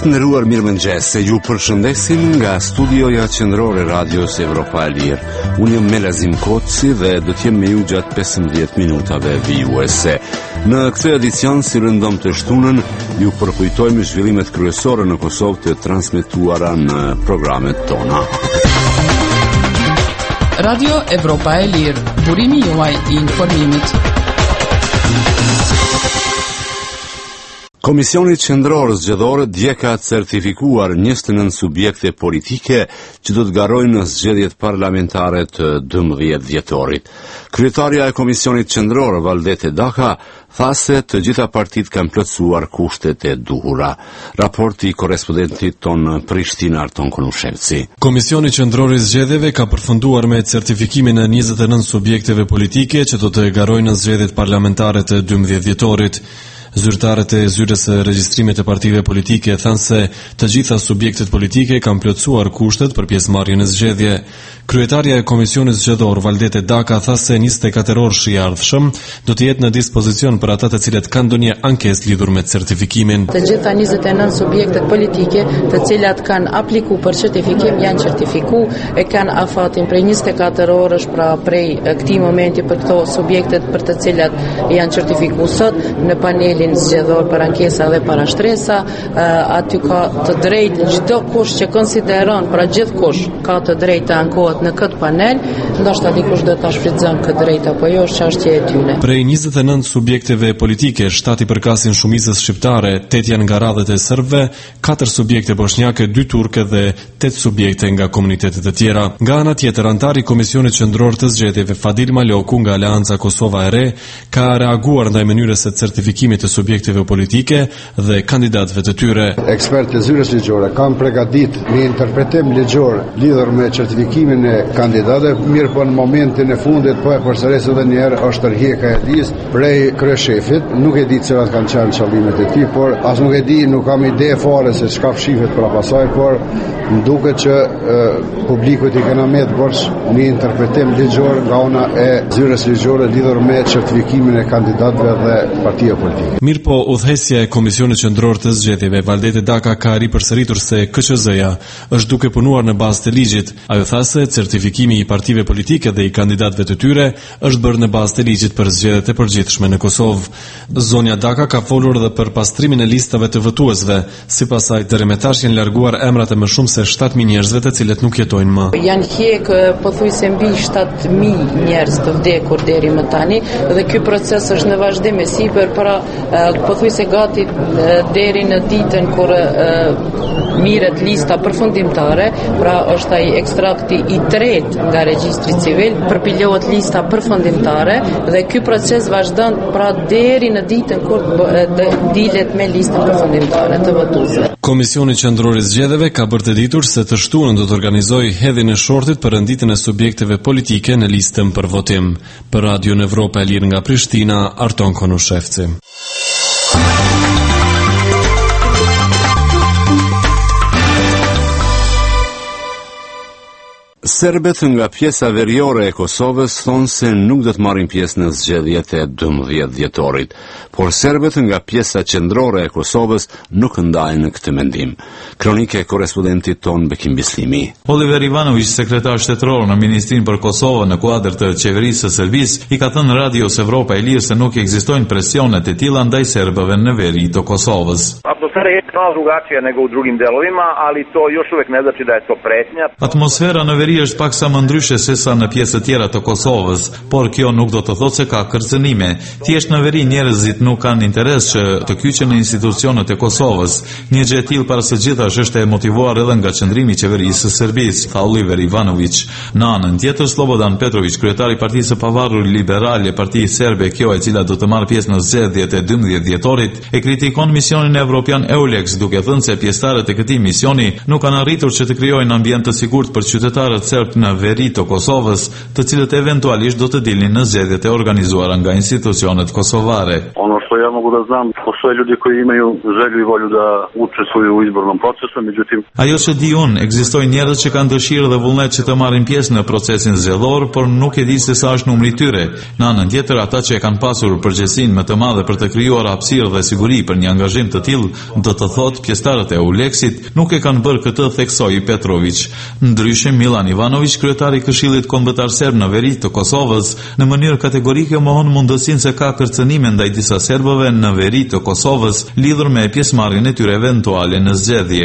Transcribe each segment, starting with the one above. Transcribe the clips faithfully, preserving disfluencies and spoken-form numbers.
Miq të nderuar, mirëmëngjes. Ju përshëndesim nga studioja qendrore Radios Evropa e Lirë. Unë jam Melazim Koci dhe do të jem me ju gjatë pesëmbëdhjetë minutave vijuese. Në këtë edicion, si rëndom të shtunën, ju përkujtojmë zhvillimet kryesore në Kosovë të transmetuara në programet tona. Radio Evropa e Lirë, burimi juaj i informimit. Komisioni Qendror Zgjedhore dje ka certifikuar njëzet e nëntë subjekte politike që do të garojnë në zgjedhjet parlamentare të dymbëdhjetë dhjetorit. Kryetaria e Komisionit Qendror, Valdete Daka, tha se të gjitha partitë kanë plotësuar kushtet e duhura. Raporti i korrespondentit ton në Prishtinë, Arton Konushevci. Komisioni Qendror i Zgjedhjeve ka përfunduar me certifikimin e njëzet e nëntë subjekteve politike që do të garojnë në zgjedhjet parlamentare të dymbëdhjetë dhjetorit. Zyrtarët e zyrës së regjistrimit të partive politike thanë se të gjitha subjektet politike kanë plotësuar kushtet për pjesëmarrje në zgjedhje. Kryetaria e Komisionit Zgjedhor, Valdete Daka, tha se njëzet e katër orë i ardhshëm do të jetë në dispozicion për ata të cilët kanë ndonjë ankesë lidhur me certifikimin. Të gjitha njëzet e nëntë subjektet politike, të cilat kanë aplikuar për certifikim, janë certifikuar e kanë afatin prej njëzet e katër orësh, pra prej këtij momenti për këto subjektet për të cilat janë certifikuar sot në panelin zgjedhor për ankesa dhe para shtresa. Aty ka të drejtë çdo kush që konsideron, pra gjithkush ka të drejtë të ankohet në këtë panel, ndoshta dikush do ta shfrytëzon këtë drejtë apo jo, është çështje e tyre. Prej njëzet e nëntë subjekteve politike, shtatë i përkasin shumicës shqiptare, tetë janë nga radhët e serbëve, katër subjekte bosnjake, dy turke dhe tetë subjekte nga komunitetet e tjera. Nga ana tjetër, antari i Komisionit Qendror të Zgjedhjeve, Fadil Maloku nga Aleanca Kosova e Re, ka reaguar ndaj mënyrës së certifikimit të subjekteve politike dhe kandidatëve të tyre. Ekspertë e zyrës ligjore kanë përgatitur një interpretim ligjor lidhur me certifikimin e kandidatëve, mirë po në momentin e fundit po e përsëris edhe një herë është tërheqja e listë prej kryeshefit. Nuk e di cilat kanë qenë qëllimet e tij, por as nuk e di, nuk kam ide fare se çka fshihet para pasaj, por më duket që e, publiku i kenë mbet borx një interpretim ligjor nga ana e zyrës ligjore lidhur me certifikimin e kandidatëve dhe partive politike. Mirë po, udhëheqësja e Komisionit Qendror të Zgjedhjeve, Valdete Daka, ka ripërsëritur se K Q Z-ja është duke punuar në bazë të ligjit. Ajo tha se certifikimi i partive politike dhe i kandidatëve të tyre është bërë në bazë të ligjit për zgjedhjet e përgjithshme në Kosovë. Zonja Daka ka folur edhe për pastrimin e listave të votuesve. Sipas saj, deri më tash janë larguar emrat e më shumë se shtatë mijë njerëzve të cilët nuk jetojnë më. Janë hjek pothuajse mbi shtatë mijë njerëz të vdekur deri më tani dhe ky proces është në vazhdim e sipër para pothuajse gati deri në ditën kur mirët lista përfundimtare, pra është ai ekstrakti i tretë nga regjistri civil, përpilohet lista përfundimtare dhe ky proces vazhdon pra deri në ditën kur dilet me listën përfundimtare të votuesve. Komisioni Qendror i Zgjedhjeve ka bërë të ditur se të shtunën do të organizojë hedhjen e shortit për renditjen e subjekteve politike në listën për votim. Për Radio Evropa e Lirë nga Prishtina, Arton Konushevci. Serbët nga pjesa veriore e Kosovës thonë se nuk do të marrin pjesë në zgjedhjet e dymbëdhjetë dhjetorit, por serbët nga pjesa qendrore e Kosovës nuk ndajnë në këtë mendim. Kronike e korrespondentit ton Bekim Bislimi. Oliver Ivanović, sekretar shtetëror në Ministrinë për Kosovën në kuadër të qeverisë së Serbisë, i ka thënë Radios Evropa e Lirë se nuk ekzistojnë presionet e tilla ndaj serbëve në veri të Kosovës. Atmosfera je malo drugačija nego u drugim delovima, ali to još uvek ne znači da je to pretnja. Atmosfera në veri është pak sa më ndryshe se sa në pjesë tjera të Kosovës, por kjo nuk do të thotë se ka kërcënime. Thjesht në veri njerëzit nuk kanë interes që të kyçen në institucionet e Kosovës. Një gjë e tillë para së gjithash është e motivuar edhe nga qendrimi i qeverisë së Serbisë, tha Oliver Ivanović. Në anën tjetër, Slobodan Petrović, kryetari i Partisë së Pavarur Liberale, parti serbe kjo e cila do të marrë pjesë në zgjedhjet e dymbëdhjetë dhjetorit, e kritikon misionin evropian EULEX, duke thënë se pjesëtarët e këtij misioni nuk kanë arritur që të krijojnë ambient të sigurt për qytetarët serb në veri të Kosovës, të cilët eventualisht do të dilnin në zgjedhjet e organizuara nga institucionet kosovare. Ono što što ja mogu da znam, postoje ljudi koji imaju želju i volju da učestvuju u izbornom procesu, međutim... Ajo që di unë, ekzistojnë njerëz që kanë dëshirë dhe vullnet që të marrin pjesë në procesin zgjedhor, por nuk e di se sa është numri i tyre. Në anën tjetër, ata që e kanë pasur përgjegjësinë më të madhe për të krijuar hapësirë dhe siguri për një angazhim të tillë, do të thotë pjesëtarët e Euleksit, nuk e kanë bërë këtë, theksoi Petrović. Ndryshe, Milan Ivanović, kryetari i Këshillit Kombëtar Serb në veri të Kosovës, në mënyrë kategorike mohon mundësinë se ka kërcënime ndaj disa serbëve në veri të Kosovës lidhur me pjesëmarrjen e tyre eventuale në zgjedhje.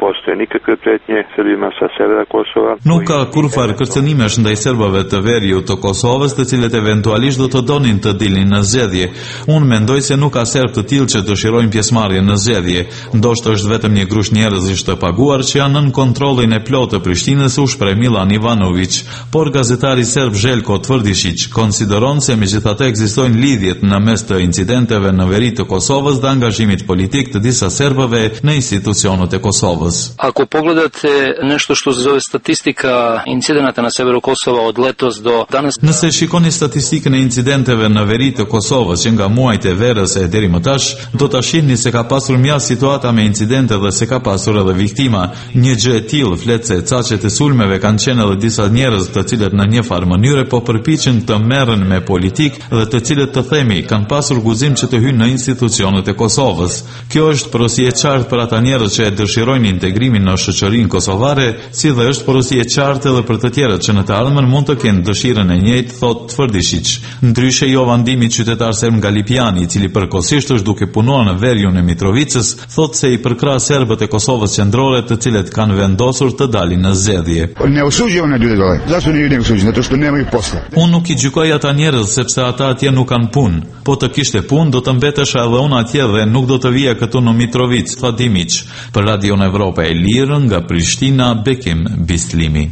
Nuk ka kurfar kërcënimesh ndaj serbëve të veriut të Kosovës, të cilët eventualisht do të donin të dilnin në zgjedhje. Unë mendoj se nuk ka serb të tillë që dëshirojnë pjesëmarrjen në zgjedhje. Ndoshta është vetëm një grush njerëzish të paguar që janë nën kontrollin e plotë të Prishtinës, u shpreh Milan Ivanović, por gazetari serb Željko Tvrdišić konsideron se megjithatë ekzistojnë lidhjet në mes të incidenteve në veri të Kosovës dhe angazhimit politik të disa serbëve në institucionet e Kosovës. Ako pogledate nešto što se zove statistika incidenata na severu Kosova od letos do danas. Nëse shikoni statistikën e incidenteve në veri të Kosovës që nga muajt e verës e deri më tash, do ta shihni se ka pasur mjaft situata me incidente dhe se ka pasur edhe viktima. Një gjë e tillë flet se caqet e sulmeve kanë qenë edhe disa njerëz të cilët në një farë mënyre po përpiqen të merren me politik dhe të cilët të themi kanë pasur guzim që të hyjnë në institucionet e Kosovës. Kjo është porosi e qartë për ata njerëz që e dëshirojnë integrimin në shoqërinë kosovare, si dhe është porosi e qartë edhe për të tjerët që në të ardhmen mund të kenë dëshirën e njëjtë, thot Tvrdišić. Ndryshe Jovan Dimi, qytetar serb nga Lipiani, i cili përkohësisht është duke punuar në veriun e Mitrovicës, thot se i përkrah serbët e Kosovës qendrore, të cilët kanë vendosur të dalin në zgjedhje. Unë nuk i gjykoj ata njerëz sepse ata atje nuk kanë punë. Po të kishte punë, do të mbetesha edhe unë atje dhe nuk do të vija këtu në Mitrovic, tha Dimić. Për Radio Evropa e Lirë, nga Prishtina, Bekim Bislimi.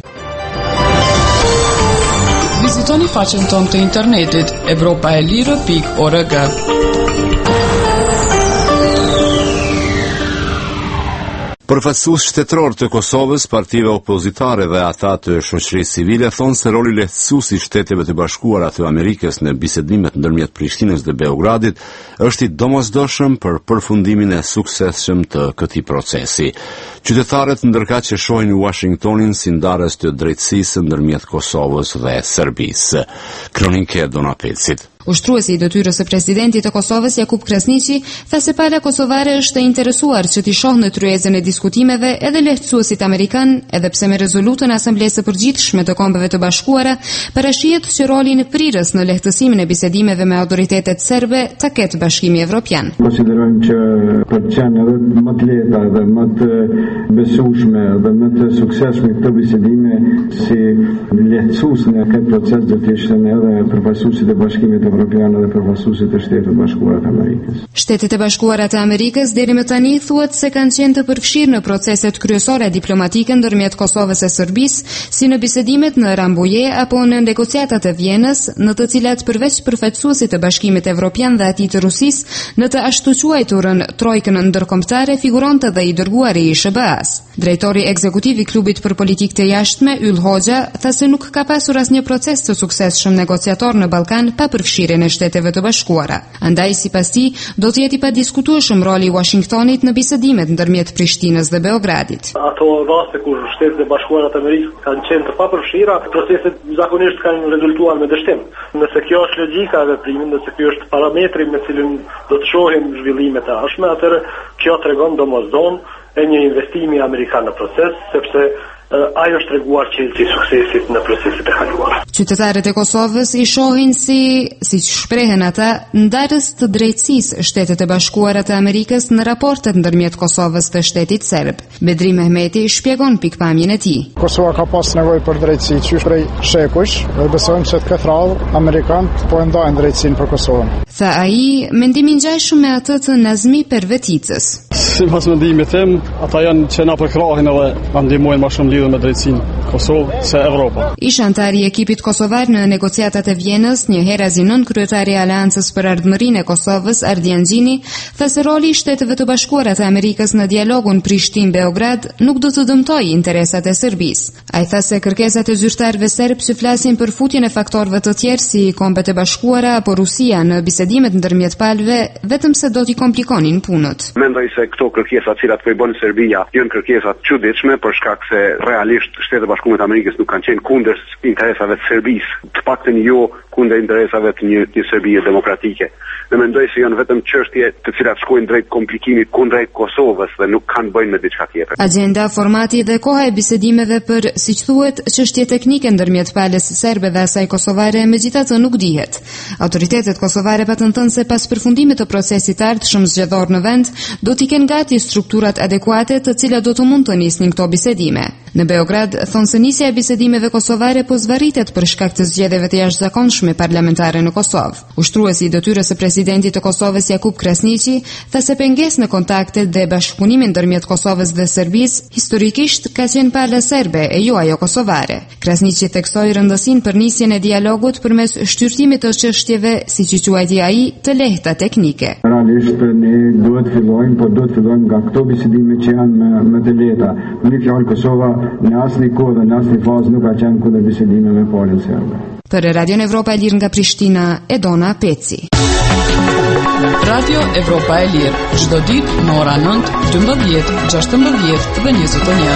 Vizitoni faqen tonë të internetit evropaelire pikë org. Përfaqësues shtetëror të Kosovës, partive opozitare dhe ata të shoqërisë civile thonë se roli lehtësues i Shteteve të Bashkuara të Amerikës në bisedimet ndërmjet Prishtinës dhe Beogradit është i domosdoshëm për përfundimin e suksesshëm të këtij procesi. Qytetarët ndërkaq që shohin Washingtonin si ndarës të drejtësisë ndërmjet Kosovës dhe Serbisë. Kronike Dona Pecit. Ushtruesi i detyrës së presidentit të Kosovës Jakub Krasniqi tha se pala kosovare është e interesuar që t'i shohë në tryezën e diskutimeve edhe lehtësuesit amerikan, edhe pse me rezolutën e Asamblesë së Përgjithshme të Kombeve të Bashkuara parashihet që rolin prirës në lehtësimin e bisedimeve me autoritetet serbe ta ketë Bashkimi Evropian. Konsiderojmë që për të qenë edhe më të lehta dhe më të besueshme dhe më të suksesshme këto bisedime si lehtësues në këtë proces do të ishin edhe përfaqësuesit e Bashkimit Evropian dhe përfaqësuesit e Shtetit Bashkuar të Amerikës. Shtetet e Bashkuara të Amerikës deri më tani thuhet se kanë qenë të përfshirë në proceset kryesore diplomatike ndërmjet Kosovës e Serbisë, si në bisedimet në Rambuje apo në negociatat e Vjenës, në të cilat përveç përfaqësuesit të Bashkimit Evropian dhe atij të Rusisë, në të ashtu quajturën trojkën ndërkombëtare figuronte dhe i dërguari i S B A-s. Drejtori ekzekutiv i klubit për politikë të jashtme, Yll Hoxha, tha se nuk ka pasur asnjë proces të suksesshëm negociator në Ballkan pa përfshirjen e Shteteve të Bashkuara. Andaj sipas tij, do të jetë i padiskutueshëm roli i Washingtonit në bisedimet ndërmjet Prishtinës dhe Beogradit. Ato raste kur Shtetet e Bashkuara të Amerikës kanë qenë të papërfshira, proceset zakonisht kanë rezultuar me dështim. Nëse kjo është logjika e veprimit, nëse ky është parametri me cilin do të shohim zhvillimet e ardhshme, atëherë kjo tregon domosdoshmë e një investimi amerikan në proces, sepse ajo është treguar qelësi i suksesit në proceset e kaluara. Qytetarët e Kosovës i shohin si, siç shprehen ata, ndarës të drejtësisë Shtetet e Bashkuara të Amerikës në raportet ndërmjet Kosovës dhe Shtetit Serb. Bedri Mehmeti shpjegon pikpamjen e tij. Kosova ka pas nevojë për drejtësi qysh prej shekush dhe besojmë se këtë radhë amerikanët po e ndajnë drejtësinë për Kosovën. Tha ai, mendimin ngjashëm me atë të Nazmi Perveticës. Sipas mendimit tim, ata janë që na përkrahin edhe na ndihmojnë më shumë lidhur me drejtsinë. Kosovë se Evropa. Ish antari i ekipit kosovar në negociatat e Vjenës, një herë azinon kryetari i Aleancës për Ardhmërinë e Kosovës, Ardian Gjini, tha se roli i Shteteve të Bashkuara të Amerikës në dialogun Prishtinë-Beograd nuk do të dëmtojë interesat e Serbisë. Ai tha se kërkesat e zyrtarëve serb që flasin për futjen e faktorëve të tjerë si Kombet e Bashkuara apo Rusia në bisedimet ndërmjet palëve vetëm se do t'i komplikonin punët. Mendoj se këto kërkesa të cilat po i bën Serbia janë kërkesa të çuditshme për shkak se realisht Shtetet e Bashkuara të Amerikës nuk kanë qenë kundër interesave të Serbisë, të paktën jo kundër interesave të një, një Serbie demokratike. Dhe mendoj se janë vetëm çështje të cilat shkojnë drejt komplikimit kundrejt Kosovës dhe nuk kanë bëjnë me diçka tjetër. Agenda, formati dhe koha e bisedimeve për, siç thuhet, çështje teknike ndërmjet palës serbe dhe asaj kosovare megjithatë nuk dihet. Autoritetet kosovare patën thënë se pas përfundimit të procesit të ardhshëm zgjedhor në vend, do t'i kenë gati strukturat adekuate të cilat do të mund të nisnin këto bisedime. Në Beograd thonë se nisja e bisedimeve kosovare po zvarritet për shkak të zgjedhjeve të jashtëzakonshme parlamentare në Kosovë. Ushtruesi i detyrës së presidentit të Kosovës Jakub Krasniqi tha se pengesë në kontaktet dhe bashkëpunimin ndërmjet Kosovës dhe Serbisë historikisht ka qenë pala serbe e jo ajo kosovare. Krasniqi theksoi rëndësinë për nisjen e dialogut përmes shqyrtimit të çështjeve, siç i quajti ai, të lehta teknike. Realisht ne duhet fillojmë, por duhet fillojmë nga këto bisedime që janë më, më të lehta. Në një fjalë Kosova në asnjë kohë dhe në asnjë fazë nuk ka qenë kundër bisedimeve me palën serbe. Për Radio Evropa e Lirë nga Prishtina, Edona Peci. Radio Evropa e Lirë, çdo ditë në ora nëntë, dymbëdhjetë, gjashtëmbëdhjetë dhe njëzet e një.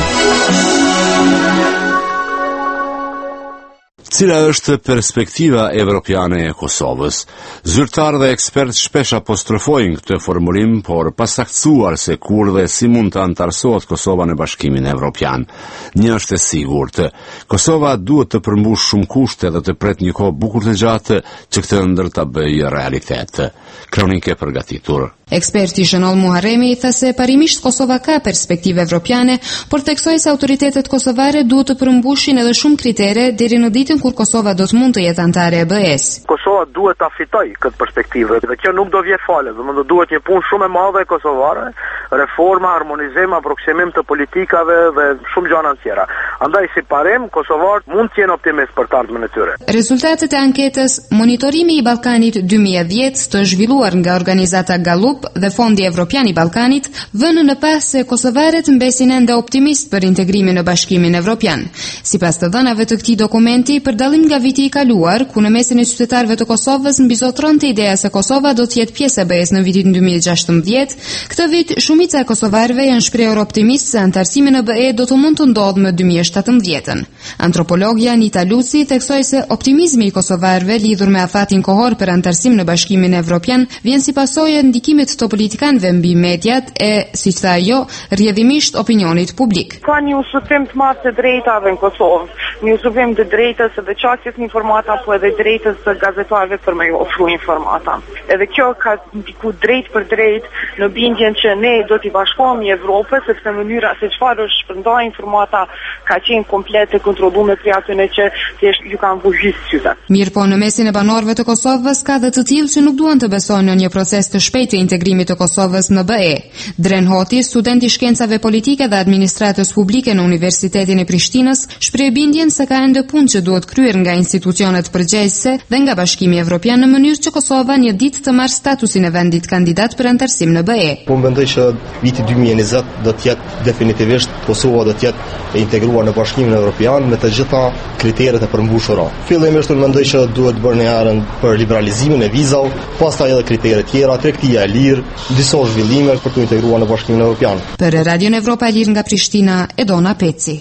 Cila është perspektiva evropiane e Kosovës? Zyrtarë dhe ekspertë shpesh apostrofojnë këtë formulim, por pasaktuar se kur dhe si mund të antarësohet Kosova në Bashkimin Evropian. Një është e sigurt, Kosova duhet të përmbush shumë kushte dhe të pret një kohë bukur të gjatë që këtë ndër ta bëjë realitet. Kronike përgatitur. Eksperti Shënoll Muharremi tha se parimisht Kosova ka perspektive evropiane, por theksoi se autoritetet kosovare duhet të përmbushin edhe shumë kritere deri në ditën kur Kosova do të mund të jetë anëtare e B E-s. Kosova duhet ta fitojë këtë perspektivë dhe kjo nuk do vjet fale, domethënë duhet një punë shumë e madhe kosovare, reforma, harmonizim, aproksimim të politikave dhe shumë gjëra tjera. Andaj si parim kosovarët mund të jenë optimist për të ardhmen e tyre. Rezultatet e anketës Monitorimi i Ballkanit dy mijë e dhjetë të zhvilluar nga organizata Gallup dhe Fondi Evropian i Ballkanit vënë në pas se kosovarët mbesin ende optimist për integrimin në Bashkimin Evropian. Sipas të dhënave të këtij dokumenti, për dallim nga viti i kaluar, ku në mesin e qytetarëve të Kosovës mbizotronte ideja se Kosova do të jetë pjesë e B E-s në vitin dy mijë e gjashtëmbëdhjetë, këtë vit shumica e kosovarëve janë shprehur optimist se antarësimi në B E do të mund të ndodhë më dy mijë e shtatëmbëdhjetën. Antropologja Anita Luci theksoi se optimizmi i kosovarëve lidhur me afatin kohor për antarësim në Bashkimin Evropian vjen si pasojë e ndikimit të politikanëve mbi mediat e, siç tha ajo, rrjedhimisht opinionit publik. Ka një usufrim të madh të drejtave në Kosovë, një usufrim të drejtës së veçanësisë në informata, po edhe drejtës së gazetarëve për me ofruar informata. Edhe kjo ka ndiku drejt për drejt në bindjen që ne do t'i bashkohemi Evropës, sepse mënyra se çfarë është shpërndar informata ka qenë komplet e kontrolluar prej atyre që thjesht ju kanë vënë syze. Mirë po, në mesin e banorëve të Kosovës ka dhe të tillë që nuk duan të besojnë në një proces të shpejtë të integrimit të Kosovës në B E. Dren Hoti, student i shkencave politike dhe administratës publike në Universitetin e Prishtinës, shpreh bindjen se ka ende punë që duhet kryer nga institucionet përgjegjëse dhe nga Bashkimi Evropian në mënyrë që Kosova një ditë të marrë statusin e vendit kandidat për antarësim në B E. Po mendoj që viti dy mijë e njëzet do të jetë definitivisht Kosova do të jetë e integruar në Bashkimin Evropian me të gjitha kriteret e përmbushura. Fillimisht mendoj që duhet bërë një herën për liberalizimin e vizave, pastaj edhe kriteret tjera, tregtia e lirë, disa zhvillime për të integruar në Bashkimin Evropian. Për Radio Evropa e Lirë nga Prishtina, Edona Peci.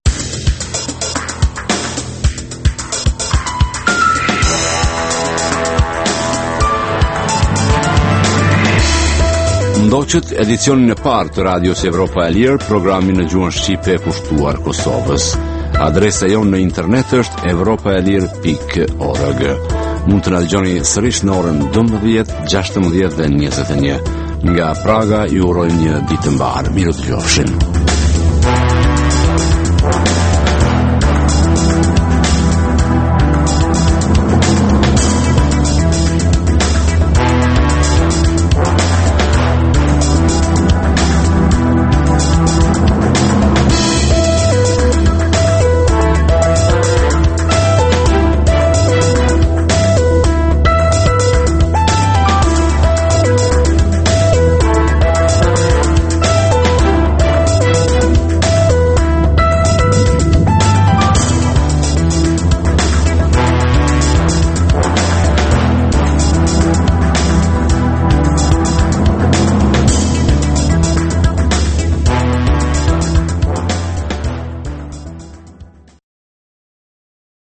Ndoqët edicionin e parë të Radios Evropa e Lirë, programin në gjuhën shqipe e kushtuar Kosovës. Adresa jonë në internet është evropaelir pikë org. Mund të na dëgjoni sërish në orën dymbëdhjetë, gjashtëmbëdhjetë dhe njëzet e një. Nga Praga ju uroj një ditë mbar. Mirë dëgjofshin.